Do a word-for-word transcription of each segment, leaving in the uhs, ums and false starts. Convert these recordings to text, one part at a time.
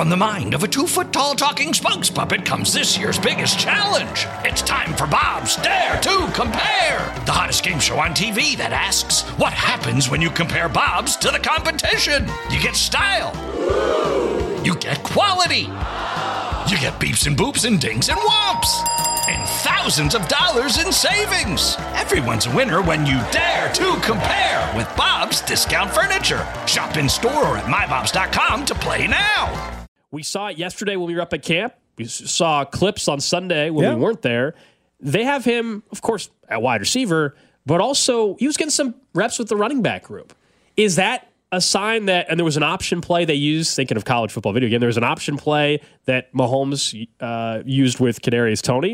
From the mind of a two-foot-tall talking spokes puppet comes this year's biggest challenge. It's time for Bob's Dare to Compare, the hottest game show on T V that asks, what happens when you compare Bobs to the competition? You get style. You get quality. You get beeps and boops and dings and whomps. And thousands of dollars in savings. Everyone's a winner when you dare to compare with Bob's Discount Furniture. Shop in store or at my bobs dot com to play now. We saw it yesterday when we were up at camp. We saw clips on Sunday when yeah. we weren't there. They have him, of course, at wide receiver, but also he was getting some reps with the running back group. Is that a sign that, and there was an option play they used, thinking of college football video game, there was an option play that Mahomes uh, used with Kadarius Toney.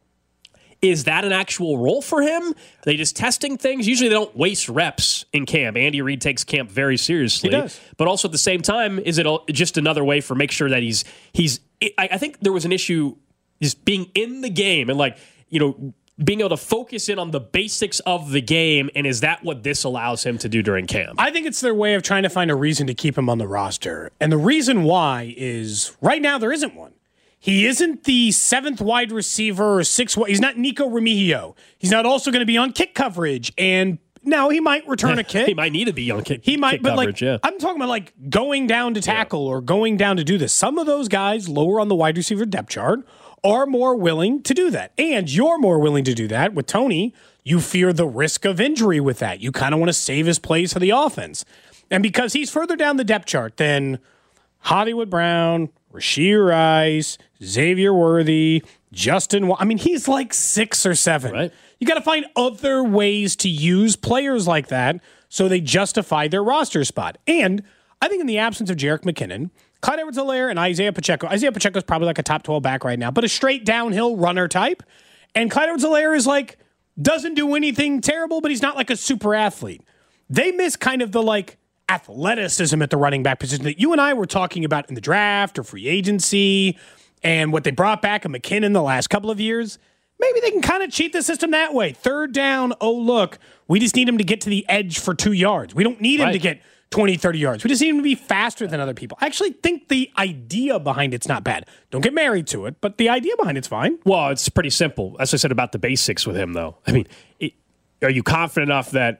Is that an actual role for him? Are they just testing things? Usually they don't waste reps in camp. Andy Reid takes camp very seriously. He does. But also at the same time, is it just another way for make sure that he's he's? I, I think there was an issue just being in the game and like you know being able to focus in on the basics of the game. And is that what this allows him to do during camp? I think it's their way of trying to find a reason to keep him on the roster, and the reason why is right now there isn't one. He isn't the seventh wide receiver or sixth. He's not Nico Remigio. He's not also going to be on kick coverage. And now he might return a kick. He might need to be on kick. He might, kick but coverage, like yeah. I'm talking about like going down to tackle yeah. or going down to do this. Some of those guys lower on the wide receiver depth chart are more willing to do that, and you're more willing to do that with Toney. You fear the risk of injury with that. You kind of want to save his plays for the offense, and because he's further down the depth chart than Hollywood Brown, Rashee Rice, Xavier Worthy, Justin. I mean, he's like six or seven. Right. You got to find other ways to use players like that so they justify their roster spot. And I think in the absence of Jerick McKinnon, Clyde Edwards-Helaire and Isaiah Pacheco. Isaiah Pacheco is probably like a top twelve back right now, but a straight downhill runner type. And Clyde Edwards-Helaire is like, doesn't do anything terrible, but he's not like a super athlete. They miss kind of the like, athleticism at the running back position that you and I were talking about in the draft or free agency and what they brought back in McKinnon the last couple of years. Maybe they can kind of cheat the system that way. Third down, oh, look, we just need him to get to the edge for two yards. We don't need him right. to get twenty, thirty yards. We just need him to be faster than other people. I actually think the idea behind it's not bad. Don't get married to it, but the idea behind it's fine. Well, it's pretty simple. As I said about the basics with him, though. I mean, it, are you confident enough that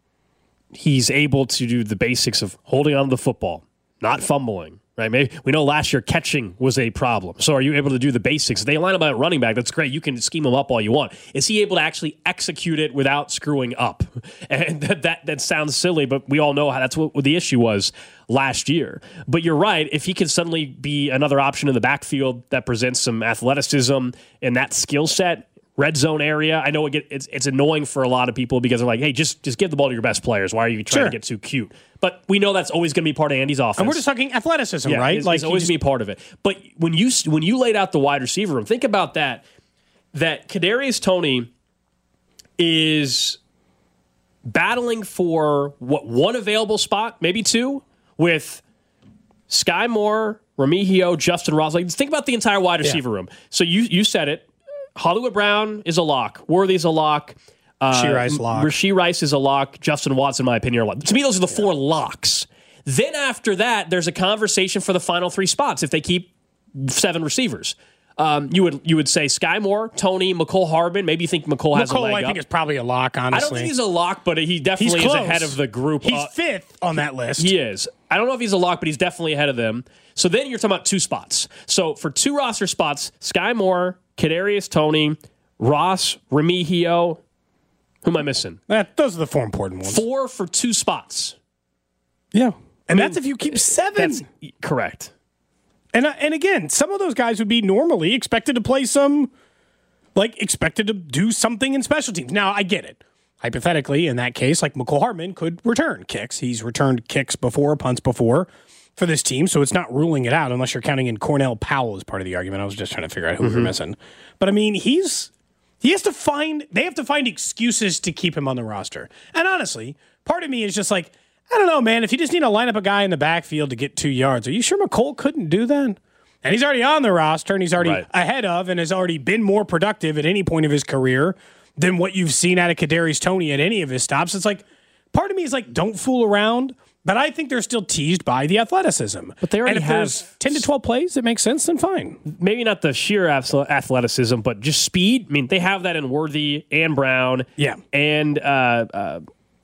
he's able to do the basics of holding on to the football, not fumbling, right? Maybe we know last year catching was a problem. So are you able to do the basics? They line up at running back. That's great. You can scheme him up all you want. Is he able to actually execute it without screwing up? And that that, that sounds silly, but we all know how that's what, what the issue was last year. But you're right. If he can suddenly be another option in the backfield that presents some athleticism and that skill set, red zone area. I know it get, it's it's annoying for a lot of people because they're like, hey, just just give the ball to your best players. Why are you trying sure. to get too cute? But we know that's always going to be part of Andy's offense. And we're just talking athleticism, yeah, right? It's, like it's always just, going to be part of it. But when you when you laid out the wide receiver room, think about that. That Kadarius Toney is battling for what one available spot, maybe two, with Sky Moore, Remigio, Justin Ross. Like, think about the entire wide receiver yeah. room. So you you said it. Hollywood Brown is a lock. Worthy's a lock. Uh, Rashee Rice lock. Rashee Rice is a lock. Justin Watson, in my opinion, are a lock. To me, those are the four yeah. locks. Then after that, there's a conversation for the final three spots if they keep seven receivers. Um, you would you would say Sky Moore, Toney, McCole Hardman. Maybe you think McCole has McCole, a leg I up. think is probably a lock, honestly. I don't think he's a lock, but he definitely is ahead of the group. He's uh, fifth on that list. He is. I don't know if he's a lock, but he's definitely ahead of them. So then you're talking about two spots. So for two roster spots, Sky Moore, Kadarius Toney, Ross, Remigio. Who am I missing? That, those are the four important ones. Four for two spots. Yeah. And I that's mean, if you keep seven. That's correct. And uh, and again, some of those guys would be normally expected to play some, like, expected to do something in special teams. Now, I get it. Hypothetically, in that case, like, McCole Hardman could return kicks. He's returned kicks before, punts before for this team, so it's not ruling it out unless you're counting in Cornell Powell as part of the argument. I was just trying to figure out who mm-hmm. we were missing. But, I mean, he's... He has to find, they have to find excuses to keep him on the roster. And honestly, part of me is just like, I don't know, man, if you just need to line up a guy in the backfield to get two yards, are you sure McCole couldn't do that? And he's already on the roster and he's already right. ahead of and has already been more productive at any point of his career than what you've seen out of Kadarius Toney at any of his stops. It's like, part of me is like, don't fool around. But I think they're still teased by the athleticism. But they already and if have there's ten to twelve plays that make sense, then fine. Maybe not the sheer athleticism, but just speed. I mean, they have that in Worthy and Brown. Yeah. And uh, uh,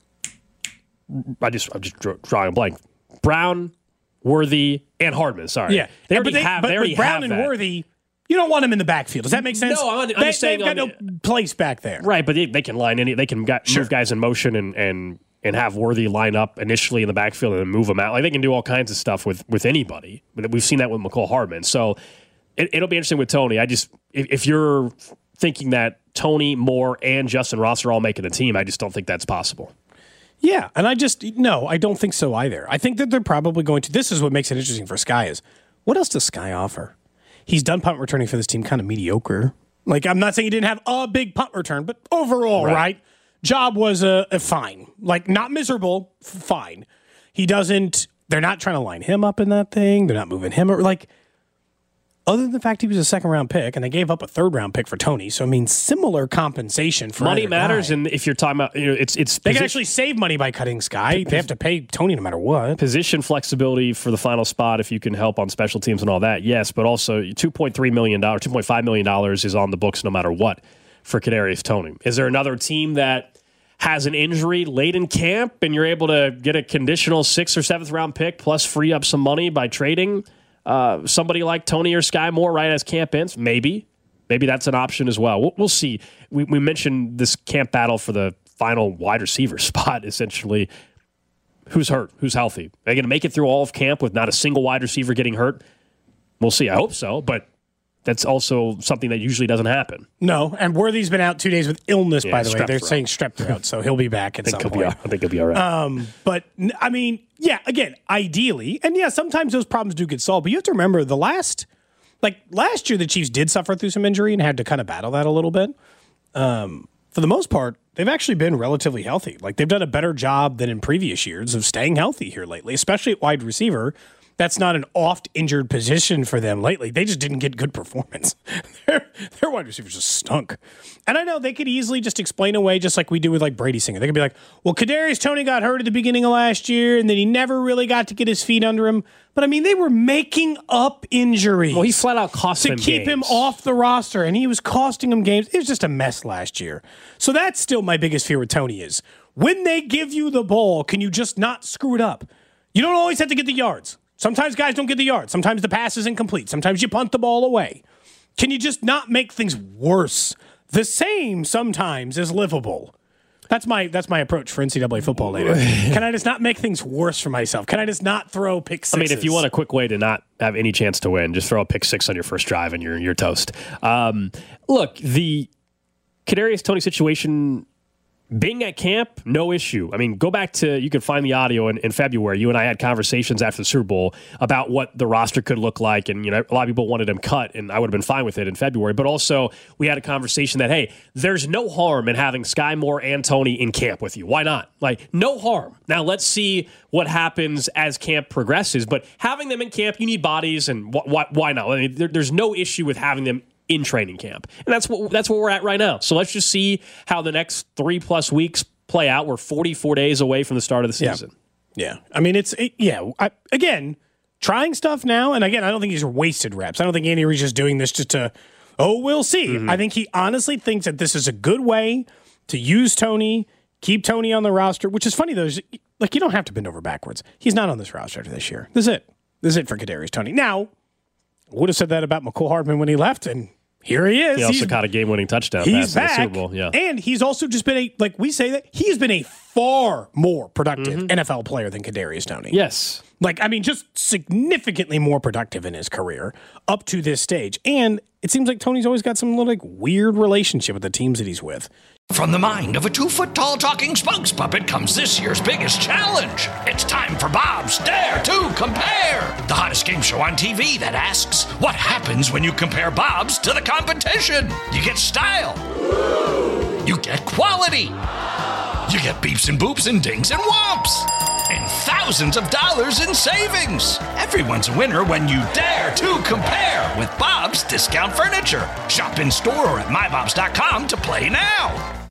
I just, I'm just drawing a blank. Brown, Worthy, and Hardman. Sorry. Yeah. They Yeah, already but they, have, but they already with Brown have and that. Worthy, you don't want them in the backfield. Does that make sense? No, I'm, I'm they, just saying. They've got on, no place back there. Right, but they, they can line any, they can got, Sure. move guys in motion and, and, and have Worthy line up initially in the backfield and then move them out. Like they can do all kinds of stuff with, with anybody. We've seen that with McCole Hardman. So it, it'll be interesting with Tony. I just, if, if you're thinking that Tony, Moore, and Justin Ross are all making the team, I just don't think that's possible. Yeah, and I just, no, I don't think so either. I think that they're probably going to, this is what makes it interesting for Sky is, what else does Sky offer? He's done punt returning for this team kind of mediocre. Like, I'm not saying he didn't have a big punt return, but overall, right? right job was a, a fine. Like, not miserable, f- fine. He doesn't, they're not trying to line him up in that thing. They're not moving him. Or like, other than the fact he was a second round pick, and they gave up a third round pick for Tony, so I mean, similar compensation for money either matters, guy. and if you're talking about, you know, it's it's They position, can actually save money by cutting Sky. They have to pay Tony no matter what. position flexibility for the final spot if you can help on special teams and all that. Yes, but also two point three million dollars, two point five million dollars is on the books no matter what for Kadarius Toney. Is there another team that has an injury late in camp and you're able to get a conditional sixth or seventh round pick plus free up some money by trading uh, somebody like Tony or Sky Moore right as camp ends? Maybe. Maybe that's an option as well. We'll, we'll see. We, we mentioned this camp battle for the final wide receiver spot, essentially. Who's hurt? Who's healthy? Are they going to make it through all of camp with not a single wide receiver getting hurt? We'll see. I hope so, but that's also something that usually doesn't happen. No, and Worthy's been out two days with illness, Yeah, by the way. strep They're throat. saying strep throat, so he'll be back at I think, some he'll be, point. all- I think he'll be all right. Um, but, n- I mean, yeah, again, ideally, and yeah, sometimes those problems do get solved, but you have to remember the last, like last year, the Chiefs did suffer through some injury and had to kind of battle that a little bit. Um, for the most part, they've actually been relatively healthy. Like, they've done a better job than in previous years of staying healthy here lately, especially at wide receiver. That's not an oft-injured position for them lately. They just didn't get good performance. their, their wide receivers just stunk. And I know they could easily just explain away, just like we do with like Brady Singer. They could be like, well, Kadarius Toney got hurt at the beginning of last year, and then he never really got to get his feet under him. But I mean, they were making up injuries. well, he flat out cost to them keep him games. off the roster, and he was costing them games. It was just a mess last year. So that's still my biggest fear with Tony is when they give you the ball, can you just not screw it up? You don't always have to get the yards. Sometimes guys don't get the yards. Sometimes the pass is incomplete. Sometimes you punt the ball away. Can you just not make things worse? The same sometimes is livable. That's my that's my approach for N C double A football later. Can I just not make things worse for myself? Can I just not throw pick sixes? I mean, if you want a quick way to not have any chance to win, just throw a pick six on your first drive and you're you're toast. Um, look, the Kadarius Toney situation, being at camp, no issue. I mean, go back to, you can find the audio in, in February. You and I had conversations after the Super Bowl about what the roster could look like. And, you know, a lot of people wanted him cut, and I would have been fine with it in February. But also, we had a conversation that, hey, there's no harm in having Sky Moore and Tony in camp with you. Why not? Like, no harm. Now, let's see what happens as camp progresses. But having them in camp, you need bodies, and wh- wh- why not? I mean, there, there's no issue with having them in training camp. And that's what that's where we're at right now. So let's just see how the next three plus weeks play out. We're forty-four days away from the start of the season. Yeah. yeah. I mean, it's, it, yeah, I, again, trying stuff now. And again, I don't think these are wasted reps. I don't think Andy Reid's just doing this just to, oh, we'll see. Mm-hmm. I think he honestly thinks that this is a good way to use Tony, keep Tony on the roster, which is funny though. Is, like, you don't have to bend over backwards. He's not on this roster after this year. This is it. This is it for Kadarius Toney. Now, I would have said that about McCole Hardman when he left, and here he is. He also he's, caught a game-winning touchdown he's pass in back, the Super Bowl. Yeah. And he's also just been a, like we say that, he's been a far more productive mm-hmm. N F L player than Kadarius Toney. Yes. Like, I mean, just significantly more productive in his career up to this stage. And it seems like Tony's always got some little, like, weird relationship with the teams that he's with. From the mind of a two-foot-tall talking spokes puppet comes this year's biggest challenge. It's time for Bob's Dare to Compare, the hottest game show on T V that asks, what happens when you compare Bob's to the competition? You get style. You get quality. You get beeps and boops and dings and whomps. And thousands of dollars in savings. Everyone's a winner when you dare to compare with Bob's Discount Furniture. Shop in store or at my bobs dot com to play now.